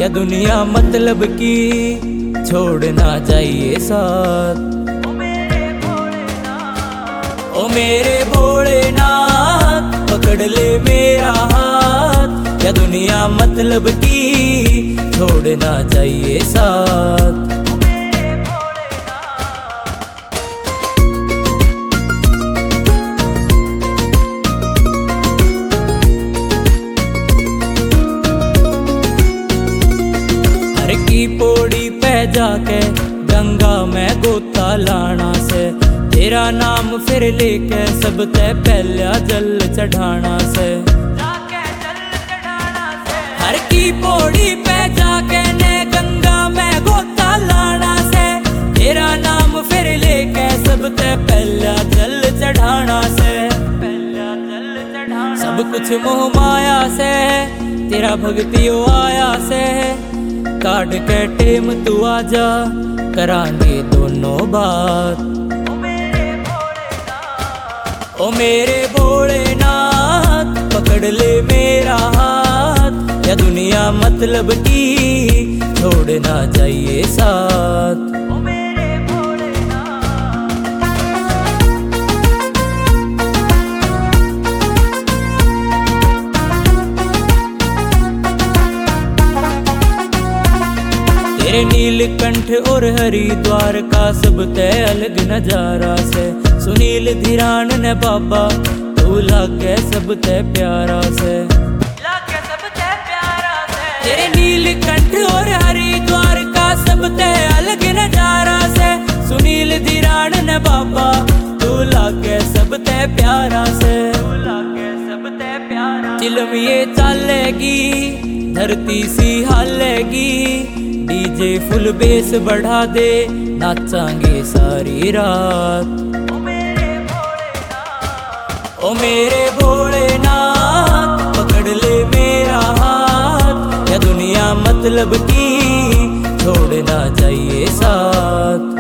या दुनिया मतलब की छोड़ना चाहिए साथ। ओ मेरे भोलेनाथ पकड़ ले मेरा हाथ, या दुनिया मतलब की छोड़ना चाहिए साथ। हर की पौड़ी पे जाके गंगा में गोता लाना से, तेरा नाम फिर लेके सब ते पहला जल चढ़ाना से। हर की पौड़ी पे जाके ने गंगा में गोता लाना से, तेरा नाम फिर लेके सब ते पहला जल चढ़ाना से। सब कुछ मोह माया से तेरा भक्तियों आया से, काट के टेम तू आजा करांगे दोनों बात। ओ मेरे भोलेनाथ पकड़ ले मेरा हाथ, या दुनिया मतलब की छोड़ना चाहिए साथ। तेरे नीलकंठ और हरिद्वार का सब तय अलग नजारा से, सुनील धीरान ने बाबा तू लागे सब तय प्यारा से। तेरे नीलकंठ और हरिद्वार का सब तय अलग नजारा से, सुनील धीरान ने बाबा तू लागे सब तय प्यारा से। चिलम ये चलेगी धरती सी हालेगी, डीजे फुल बेस बढ़ा दे नाचांगे सारी रात। ओ मेरे भोलेनाथ पकड़ ले मेरा हाथ, या दुनिया मतलब की छोड़ना चाहिए साथ।